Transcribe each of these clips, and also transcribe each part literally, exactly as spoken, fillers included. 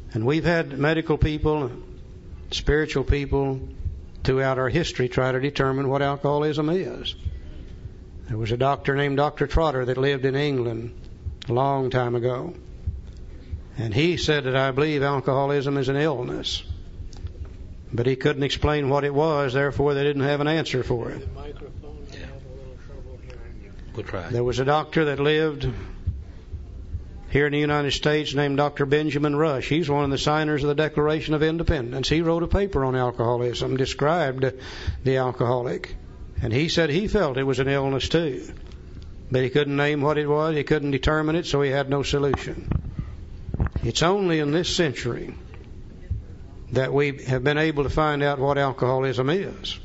And we've had medical people, spiritual people throughout our history try to determine what alcoholism is. There was a doctor named Doctor Trotter that lived in England a long time ago. And he said that I believe alcoholism is an illness. But he couldn't explain what it was, therefore they didn't have an answer for it. Yeah. Good try. There was a doctor that lived here in the United States named Doctor Benjamin Rush. He's one of the signers of the Declaration of Independence. He wrote a paper on alcoholism, described the alcoholic. And he said he felt it was an illness too. But he couldn't name what it was, he couldn't determine it, so he had no solution. It's only in this century that we have been able to find out what alcoholism is.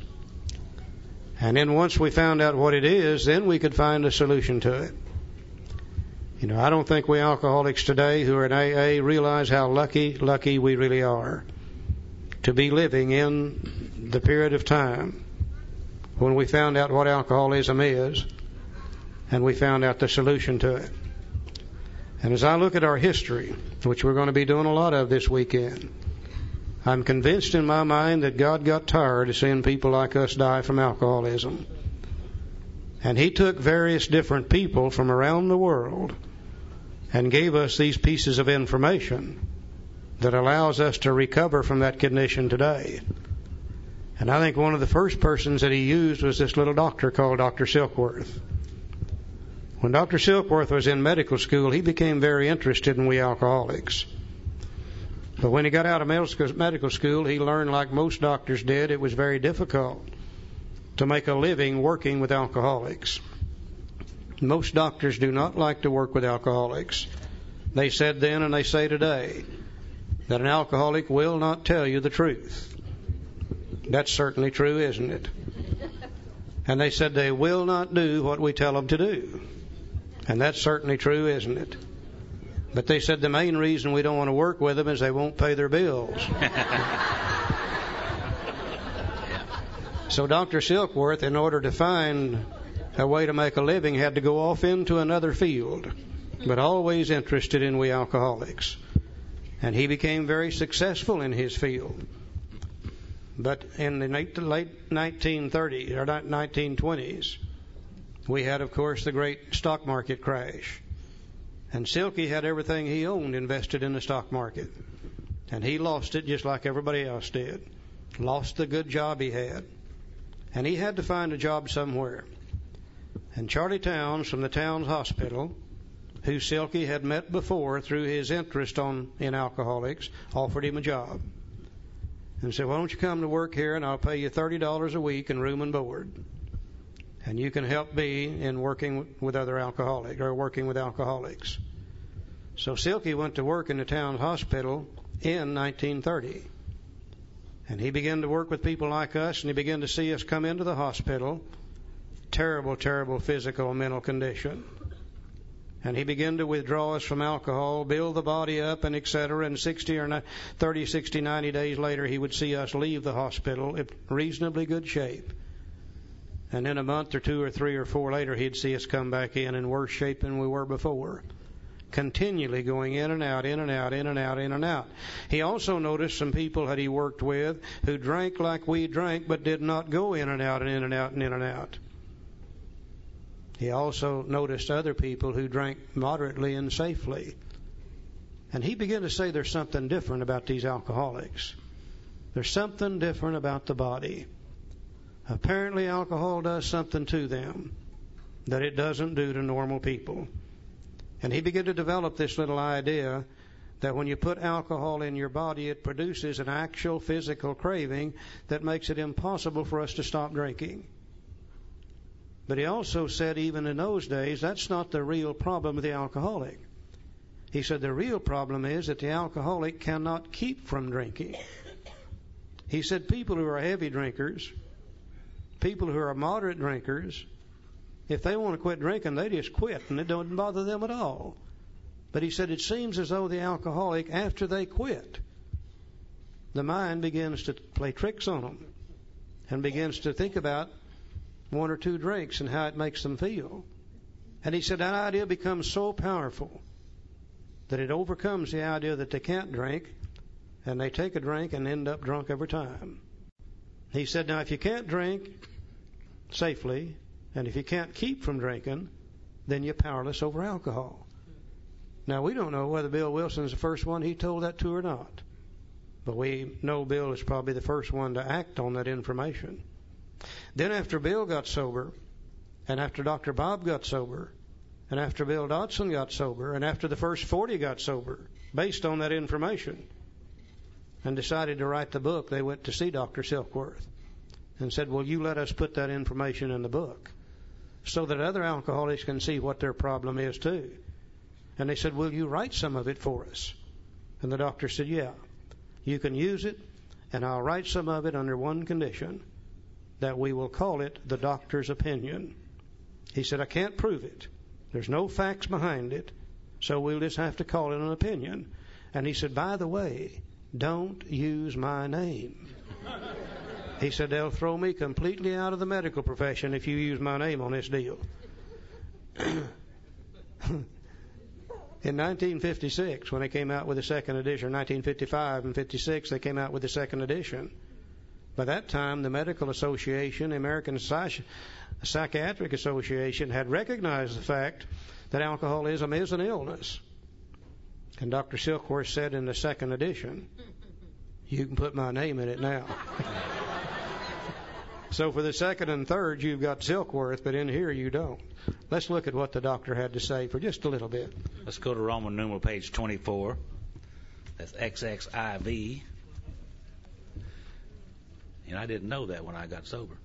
And then once we found out what it is, then we could find a solution to it. You know, I don't think we alcoholics today who are in A A realize how lucky, lucky we really are to be living in the period of time when we found out what alcoholism is and we found out the solution to it. And as I look at our history, which we're going to be doing a lot of this weekend, I'm convinced in my mind that God got tired of seeing people like us die from alcoholism. And He took various different people from around the world and gave us these pieces of information that allows us to recover from that condition today. And I think one of the first persons that He used was this little doctor called Doctor Silkworth. When Doctor Silkworth was in medical school, he became very interested in we alcoholics. But when he got out of medical school, he learned, like most doctors did, it was very difficult to make a living working with alcoholics. Most doctors do not like to work with alcoholics. They said then and they say today that an alcoholic will not tell you the truth. That's certainly true, isn't it? And they said they will not do what we tell them to do. And that's certainly true, isn't it? But they said the main reason we don't want to work with them is they won't pay their bills. So Doctor Silkworth, in order to find a way to make a living, had to go off into another field, but always interested in we alcoholics. And he became very successful in his field. But in the late nineteen thirties or nineteen twenties, we had, of course, the great stock market crash. And Silky had everything he owned invested in the stock market. And he lost it just like everybody else did. Lost the good job he had. And he had to find a job somewhere. And Charlie Towns from the Towns Hospital, who Silky had met before through his interest on in alcoholics, offered him a job. And said, why don't you come to work here and I'll pay you thirty dollars a week in room and board. And you can help me in working with other alcoholics, or working with alcoholics. So Silky went to work in the Towns Hospital in nineteen thirty. And he began to work with people like us, and he began to see us come into the hospital. Terrible, terrible physical and mental condition. And he began to withdraw us from alcohol, build the body up, and et cetera. And sixty or thirty, sixty, ninety days later, he would see us leave the hospital in reasonably good shape. And then a month or two or three or four later, he'd see us come back in in worse shape than we were before. Continually going in and out, in and out, in and out, in and out. He also noticed some people that he worked with who drank like we drank, but did not go in and out and in and out and in and out. He also noticed other people who drank moderately and safely. And he began to say there's something different about these alcoholics. There's something different about the body. Apparently alcohol does something to them that it doesn't do to normal people. And he began to develop this little idea that when you put alcohol in your body, it produces an actual physical craving that makes it impossible for us to stop drinking. But he also said even in those days, that's not the real problem with the alcoholic. He said the real problem is that the alcoholic cannot keep from drinking. He said people who are heavy drinkers, people who are moderate drinkers, if they want to quit drinking, they just quit, and it doesn't bother them at all. But he said it seems as though the alcoholic, after they quit, the mind begins to play tricks on them and begins to think about one or two drinks and how it makes them feel. And he said that idea becomes so powerful that it overcomes the idea that they can't drink, and they take a drink and end up drunk every time. He said, now, if you can't drink safely, and if you can't keep from drinking, then you're powerless over alcohol. Now, we don't know whether Bill Wilson's the first one he told that to or not, but we know Bill is probably the first one to act on that information. Then after Bill got sober, and after Doctor Bob got sober, and after Bill Dodson got sober, and after the first forty got sober, based on that information, and decided to write the book, they went to see Doctor Silkworth and said, well, you let us put that information in the book so that other alcoholics can see what their problem is too. And they said, will you write some of it for us? And the doctor said, yeah, you can use it, and I'll write some of it under one condition, that we will call it the doctor's opinion. He said, I can't prove it. There's no facts behind it, so we'll just have to call it an opinion. And he said, by the way, don't use my name. He said, they'll throw me completely out of the medical profession if you use my name on this deal. In nineteen fifty-six, when they came out with the second edition, nineteen fifty-five and fifty-six, they came out with the second edition. By that time, the Medical Association, the American Psych- Psychiatric Association, had recognized the fact that alcoholism is an illness. And Doctor Silkworth said in the second edition, you can put my name in it now. So for the second and third, you've got Silkworth, but in here you don't. Let's look at what the doctor had to say for just a little bit. Let's go to Roman numeral page twenty-four. That's X X I V. And I didn't know that when I got sober.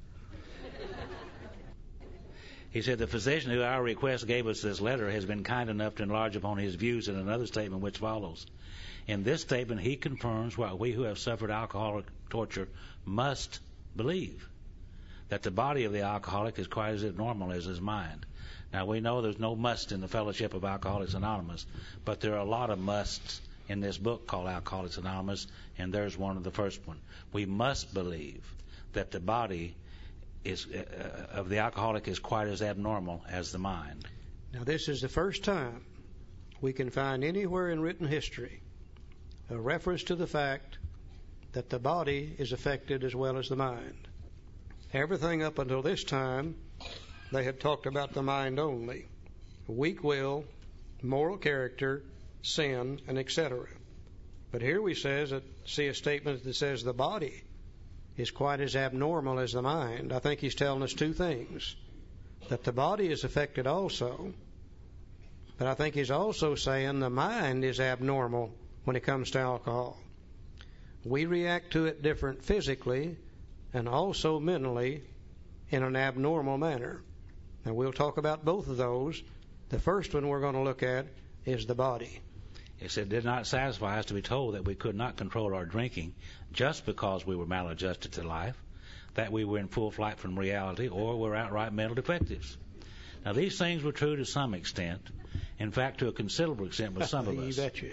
He said, the physician who our request gave us this letter has been kind enough to enlarge upon his views in another statement which follows. In this statement, he confirms what we who have suffered alcoholic torture must believe, that the body of the alcoholic is quite as abnormal as his mind. Now, we know there's no must in the Fellowship of Alcoholics Anonymous, but there are a lot of musts in this book called Alcoholics Anonymous, and there's one of the first one. We must believe that the body is uh, of the alcoholic is quite as abnormal as the mind. Now, this is the first time we can find anywhere in written history a reference to the fact that the body is affected as well as the mind. Everything up until this time, they had talked about the mind only. Weak will, moral character, sin, and et cetera. But here we says that, see a statement that says the body is quite as abnormal as the mind. I think he's telling us two things. That the body is affected also, but I think he's also saying the mind is abnormal when it comes to alcohol. We react to it different physically and also mentally in an abnormal manner. And we'll talk about both of those. The first one we're going to look at is the body. It said, did not satisfy us to be told that we could not control our drinking just because we were maladjusted to life, that we were in full flight from reality, or were outright mental defectives. Now, these things were true to some extent. In fact, to a considerable extent with some of us. You betcha.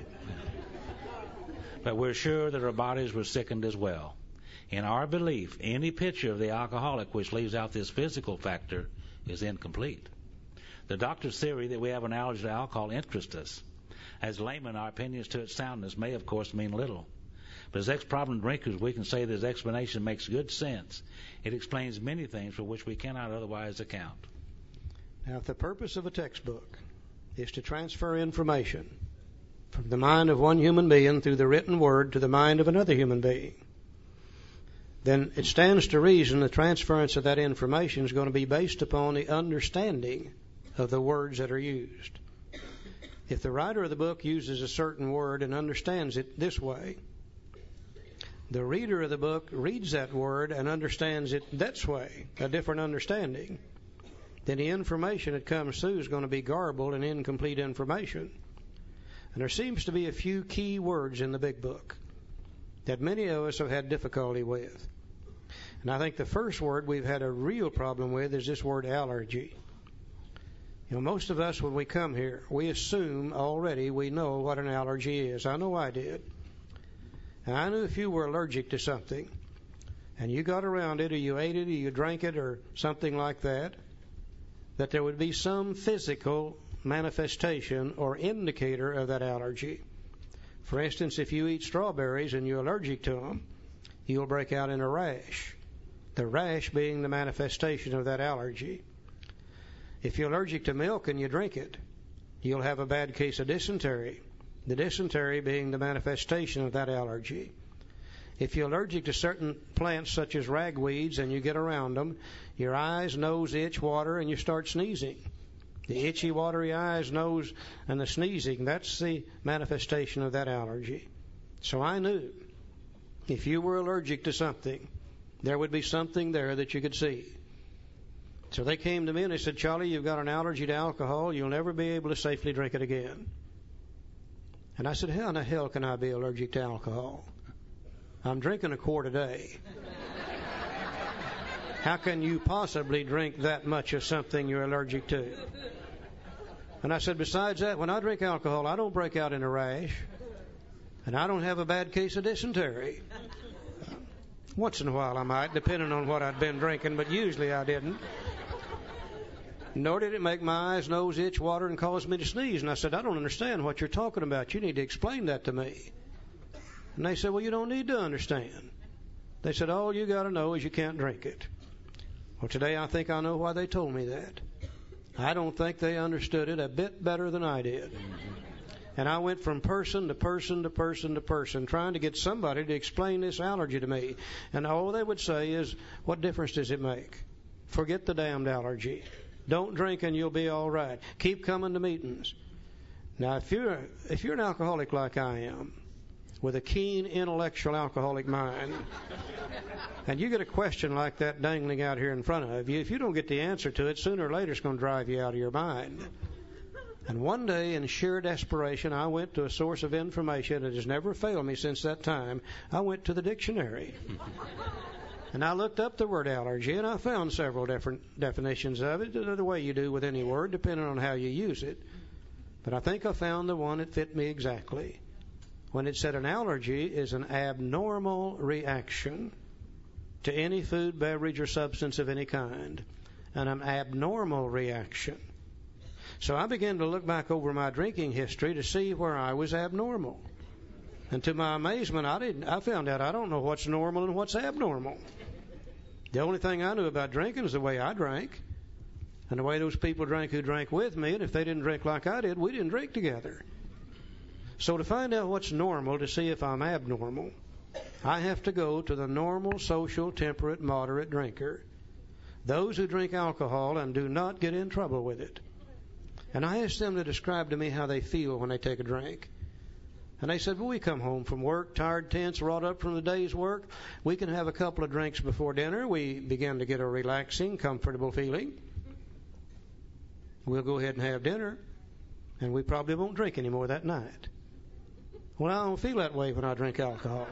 But we're sure that our bodies were sickened as well. In our belief, any picture of the alcoholic which leaves out this physical factor is incomplete. The doctor's theory that we have an allergy to alcohol interests us. As laymen, our opinions to its soundness may, of course, mean little. But as ex-problem drinkers, we can say this explanation makes good sense. It explains many things for which we cannot otherwise account. Now, if the purpose of a textbook is to transfer information from the mind of one human being through the written word to the mind of another human being, then it stands to reason the transference of that information is going to be based upon the understanding of the words that are used. If the writer of the book uses a certain word and understands it this way, the reader of the book reads that word and understands it that way, a different understanding, then the information that comes through is going to be garbled and incomplete information. And there seems to be a few key words in the big book that many of us have had difficulty with. And I think the first word we've had a real problem with is this word allergy. You know, most of us, when we come here, we assume already we know what an allergy is. I know I did. And I knew if you were allergic to something, and you got around it, or you ate it, or you drank it, or something like that, that there would be some physical manifestation or indicator of that allergy. For instance, if you eat strawberries and you're allergic to them, you'll break out in a rash, the rash being the manifestation of that allergy. If you're allergic to milk and you drink it, you'll have a bad case of dysentery, the dysentery being the manifestation of that allergy. If you're allergic to certain plants such as ragweeds and you get around them, your eyes, nose, itch, water, and you start sneezing. The itchy, watery eyes, nose, and the sneezing, that's the manifestation of that allergy. So I knew if you were allergic to something, there would be something there that you could see. So they came to me and they said, Charlie, you've got an allergy to alcohol. You'll never be able to safely drink it again. And I said, how in the hell can I be allergic to alcohol? I'm drinking a quart a day. How can you possibly drink that much of something you're allergic to? And I said, besides that, when I drink alcohol, I don't break out in a rash, and I don't have a bad case of dysentery. Once in a while I might, depending on what I'd been drinking, but usually I didn't. Nor did it make my eyes, nose, itch, water, and cause me to sneeze. And I said, I don't understand what you're talking about. You need to explain that to me. And they said, well, you don't need to understand. They said, all you got to know is you can't drink it. Well, today I think I know why they told me that. I don't think they understood it a bit better than I did. And I went from person to person to person to person trying to get somebody to explain this allergy to me. And all they would say is, what difference does it make? Forget the damned allergy. Don't drink and you'll be all right. Keep coming to meetings. Now, if you're, if you're an alcoholic like I am, with a keen intellectual alcoholic mind, and you get a question like that dangling out here in front of you, if you don't get the answer to it, sooner or later it's going to drive you out of your mind. And one day, in sheer desperation, I went to a source of information that has never failed me since that time. I went to the dictionary. And I looked up the word allergy, and I found several different definitions of it, the way you do with any word, depending on how you use it. But I think I found the one that fit me exactly. When it said an allergy is an abnormal reaction to any food, beverage, or substance of any kind. And an abnormal reaction. So I began to look back over my drinking history to see where I was abnormal. And to my amazement, I didn't. I found out I don't know what's normal and what's abnormal. The only thing I knew about drinking is the way I drank. And the way those people drank who drank with me. And if they didn't drink like I did, we didn't drink together. So to find out what's normal, to see if I'm abnormal, I have to go to the normal, social, temperate, moderate drinker. Those who drink alcohol and do not get in trouble with it. And I asked them to describe to me how they feel when they take a drink. And they said, well, we come home from work, tired, tense, wrought up from the day's work. We can have a couple of drinks before dinner. We begin to get a relaxing, comfortable feeling. We'll go ahead and have dinner. And we probably won't drink anymore that night. Well, I don't feel that way when I drink alcohol.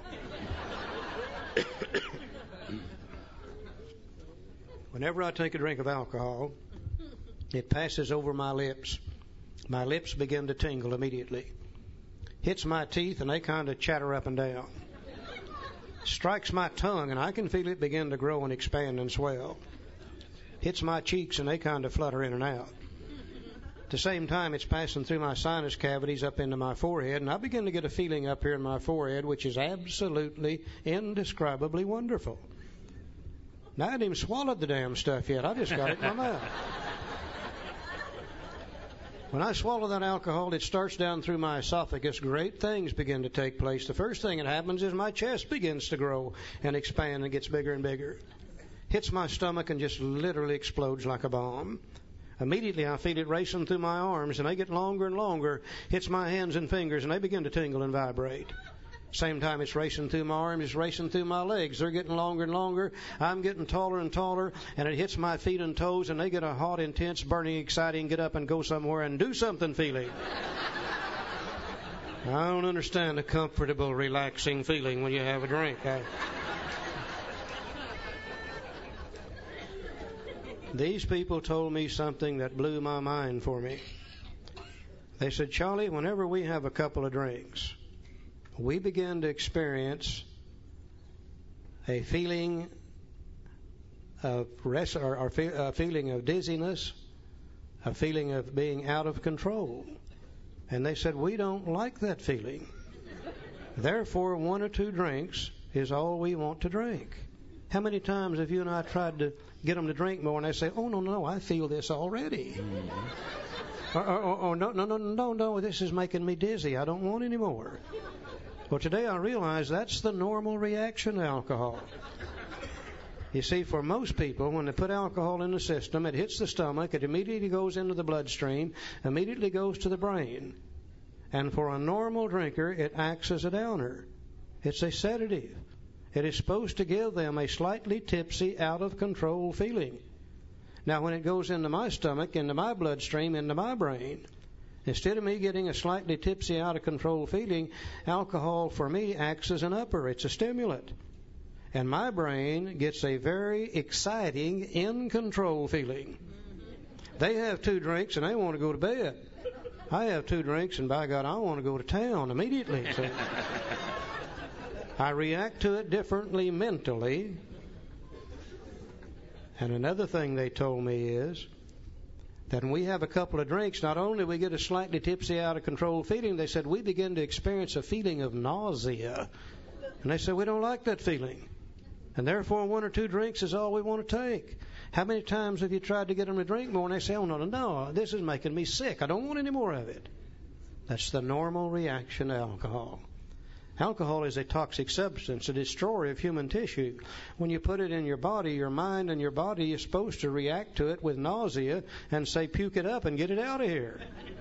Whenever I take a drink of alcohol, it passes over my lips. My lips begin to tingle immediately. Hits my teeth and they kind of chatter up and down. Strikes my tongue and I can feel it begin to grow and expand and swell. Hits my cheeks and they kind of flutter in and out. At the same time, it's passing through my sinus cavities up into my forehead, and I begin to get a feeling up here in my forehead which is absolutely, indescribably wonderful. Now, I hadn't even swallowed the damn stuff yet. I just got it in my mouth. When I swallow that alcohol, it starts down through my esophagus. Great things begin to take place. The first thing that happens is my chest begins to grow and expand and gets bigger and bigger. Hits my stomach and just literally explodes like a bomb. Immediately I feel it racing through my arms and they get longer and longer. Hits my hands and fingers and they begin to tingle and vibrate. Same time it's racing through my arms, it's racing through my legs. They're getting longer and longer. I'm getting taller and taller, and it hits my feet and toes, and they get a hot, intense, burning, exciting, get up and go somewhere and do something feeling. I don't understand the comfortable, relaxing feeling when you have a drink. I... These people told me something that blew my mind for me. They said, Charlie, whenever we have a couple of drinks, we begin to experience a feeling of rest, or, or a feeling of dizziness, a feeling of being out of control. And they said, we don't like that feeling. Therefore, one or two drinks is all we want to drink. How many times have you and I tried to get them to drink more, and they say, "Oh no, no, I feel this already." Mm-hmm. Or, or, or, or no, no, no, no, no, this is making me dizzy. I don't want any more. Well, today I realize that's the normal reaction to alcohol. You see, for most people, when they put alcohol in the system, it hits the stomach, it immediately goes into the bloodstream, immediately goes to the brain. And for a normal drinker, it acts as a downer. It's a sedative. It is supposed to give them a slightly tipsy, out-of-control feeling. Now, when it goes into my stomach, into my bloodstream, into my brain, instead of me getting a slightly tipsy, out-of-control feeling, alcohol for me acts as an upper. It's a stimulant. And my brain gets a very exciting, in-control feeling. They have two drinks and they want to go to bed. I have two drinks and by God, I want to go to town immediately. So I react to it differently mentally. And another thing they told me is that when we have a couple of drinks, not only we get a slightly tipsy, out-of-control feeling, they said we begin to experience a feeling of nausea. And they said we don't like that feeling. And therefore, one or two drinks is all we want to take. How many times have you tried to get them to drink more, and they say, "Oh, no, no, no, this is making me sick. I don't want any more of it." That's the normal reaction to alcohol. Alcohol is a toxic substance, a destroyer of human tissue. When you put it in your body, your mind and your body is supposed to react to it with nausea and say, "Puke it up and get it out of here."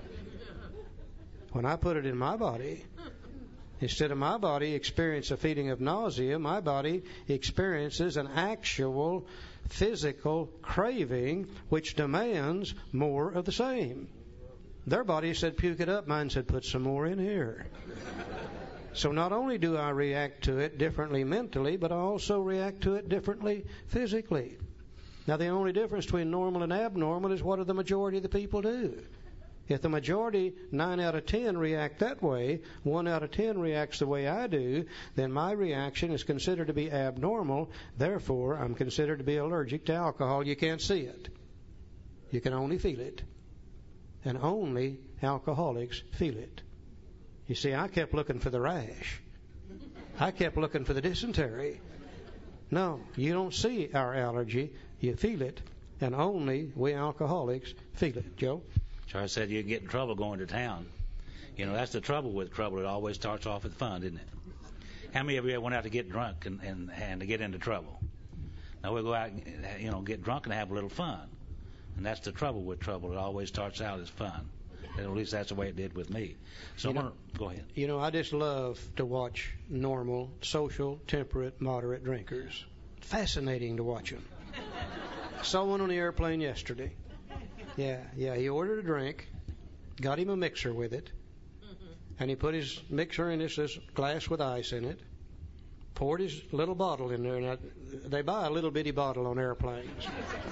When I put it in my body, instead of my body experience a feeling of nausea, my body experiences an actual physical craving which demands more of the same. Their body said, "Puke it up." Mine said, "Put some more in here." So not only do I react to it differently mentally, but I also react to it differently physically. Now, the only difference between normal and abnormal is what do the majority of the people do. If the majority, nine out of ten, react that way, one out of ten reacts the way I do, then my reaction is considered to be abnormal. Therefore, I'm considered to be allergic to alcohol. You can't see it. You can only feel it. And only alcoholics feel it. You see, I kept looking for the rash. I kept looking for the dysentery. No, you don't see our allergy. You feel it. And only we alcoholics feel it. Joe? Charles said you get in trouble going to town. You know, that's the trouble with trouble. It always starts off with fun, isn't it? How many of you ever went out to get drunk and, and, and to get into trouble? Now, we'll go out and, you know, get drunk and have a little fun. And that's the trouble with trouble. It always starts out as fun. And at least that's the way it did with me. So you I'm know, gonna, go ahead. You know, I just love to watch normal, social, temperate, moderate drinkers. Fascinating to watch them. Saw one on the airplane yesterday. Yeah, yeah, he ordered a drink, got him a mixer with it, and he put his mixer in this, this glass with ice in it, poured his little bottle in there. Now, they buy a little bitty bottle on airplanes.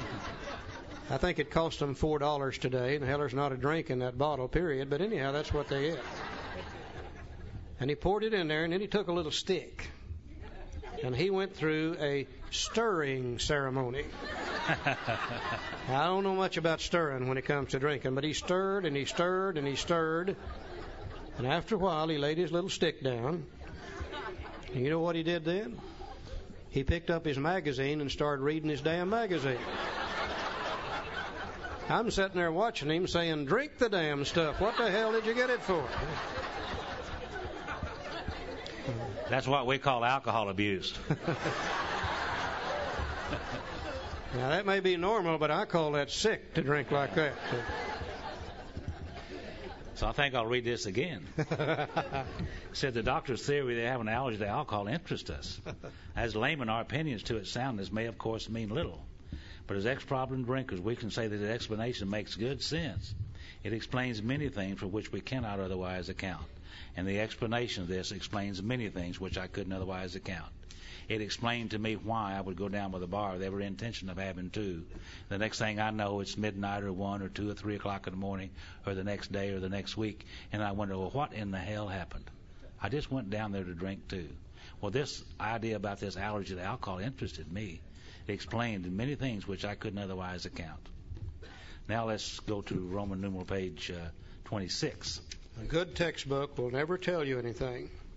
I think it cost them four dollars today, and hell, there's not a drink in that bottle, period. But anyhow, that's what they get. And he poured it in there, and then he took a little stick, and he went through a stirring ceremony. I don't know much about stirring when it comes to drinking, but he stirred and he stirred and he stirred. And after a while, he laid his little stick down. And you know what he did then? He picked up his magazine and started reading his damn magazine. I'm sitting there watching him saying, "Drink the damn stuff. What the hell did you get it for?" That's what we call alcohol abuse. Now, that may be normal, but I call that sick to drink like that. So I think I'll read this again. It said the doctor's theory they have an allergy to alcohol interests us. As laymen, our opinions to its soundness may, of course, mean little. But as ex-problem drinkers, we can say that the explanation makes good sense. It explains many things for which we cannot otherwise account. And the explanation of this explains many things which I couldn't otherwise account. It explained to me why I would go down by the bar with every intention of having two. The next thing I know, it's midnight or one or two or three o'clock in the morning or the next day or the next week, and I wonder, well, what in the hell happened? I just went down there to drink two. Well, this idea about this allergy to alcohol interested me. It explained many things which I couldn't otherwise account. Now let's go to Roman numeral page uh, twenty-six. A good textbook will never tell you anything.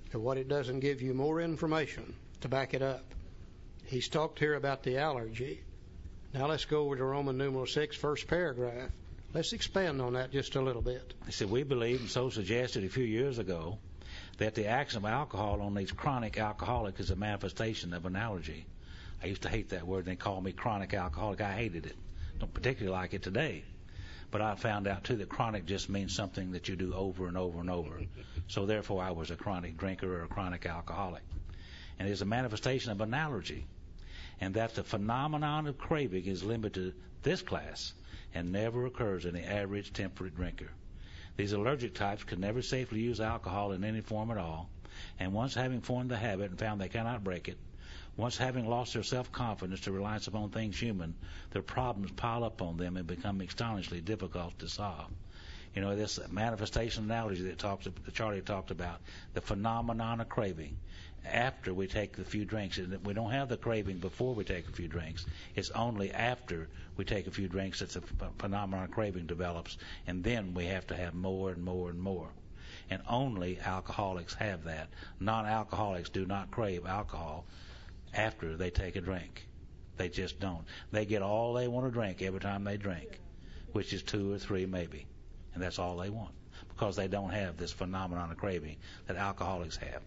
but what it doesn't give you more information to back it up. He's talked here about the allergy. Now let's go over to Roman numeral six, first paragraph. Let's expand on that just a little bit. He said, we believe, and so suggested a few years ago, that the action of alcohol on these chronic alcoholics is a manifestation of an allergy. I used to hate that word. They called me chronic alcoholic. I hated it. Don't particularly like it today. But I found out, too, that chronic just means something that you do over and over and over. So, therefore, I was a chronic drinker or a chronic alcoholic. And it is a manifestation of an allergy. And that the phenomenon of craving is limited to this class and never occurs in the average temperate drinker. These allergic types can never safely use alcohol in any form at all, and once having formed the habit and found they cannot break it, once having lost their self-confidence to reliance upon things human, their problems pile up on them and become astonishingly difficult to solve. You know, this manifestation analogy that talks, that Charlie talked about, the phenomenon of craving, after we take a few drinks. And we don't have the craving before we take a few drinks. It's only after we take a few drinks that the phenomenon of craving develops, and then we have to have more and more and more. And only alcoholics have that. Non-alcoholics do not crave alcohol after they take a drink. They just don't. They get all they want to drink every time they drink, which is two or three maybe. And that's all they want, because they don't have this phenomenon of craving that alcoholics have.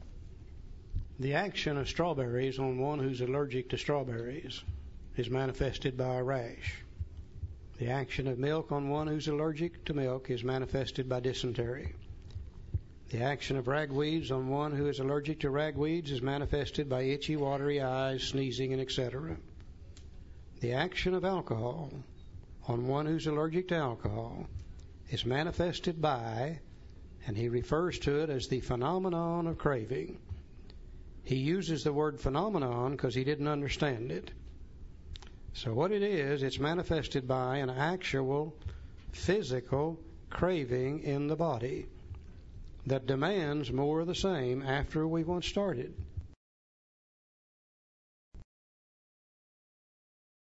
The action of strawberries on one who's allergic to strawberries is manifested by a rash. The action of milk on one who's allergic to milk is manifested by dysentery. The action of ragweeds on one who is allergic to ragweeds is manifested by itchy, watery eyes, sneezing, and et cetera. The action of alcohol on one who's allergic to alcohol is manifested by, and he refers to it as the phenomenon of craving. He uses the word phenomenon because he didn't understand it. So what it is, it's manifested by an actual physical craving in the body that demands more of the same after we once started.